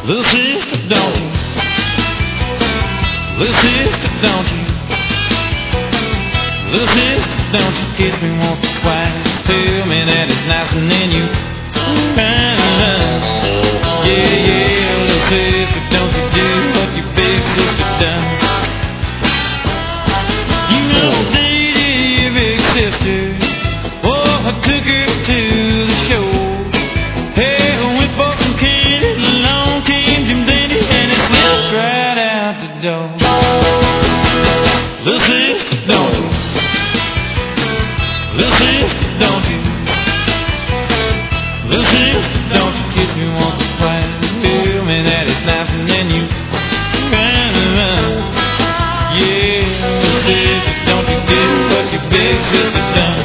Little sister, don't you? Little sister, don't you? Little sister, don't you kiss me once or twice? Tell me that it's nice and then you yeah, yeah, little sister, don't you do what your big sister done? You know, dated your big sister. Oh, I took her to the show. Hey, I went for some candy, along came Jim Dandy, and it slipped right out the door. Little sister, don't you? Little sister, don't you? Little sister, don't you kiss me once or twice? Tell me that it's nice and then you yeah, little sister, don't you do what your big sister done?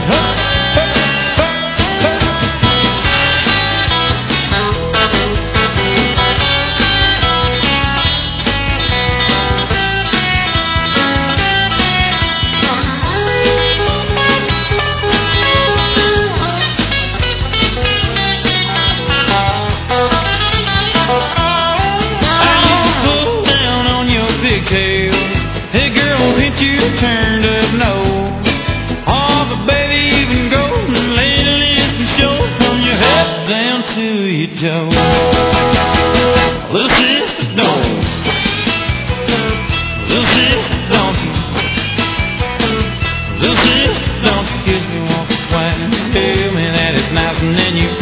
Hey girl, hit you turned up nose. Oh, but baby, you can go and lay the listen show from your head down to your toes. Little sister, don't you? Little sister, don't you? Little sister, don't you kiss me once or twice? Tell me that it's nice and then you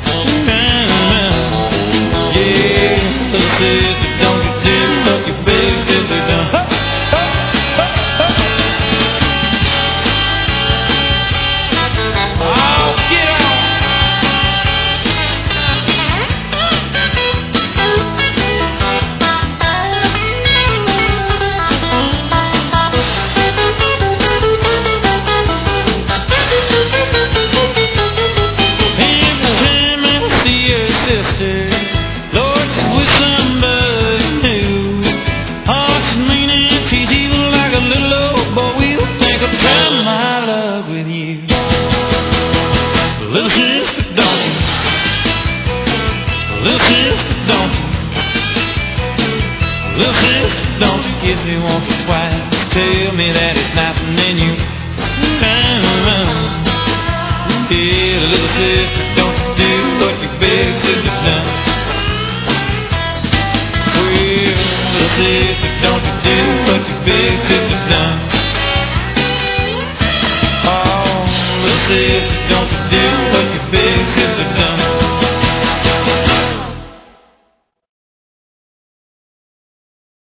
yeah, little sister, don't you do what your big sister done?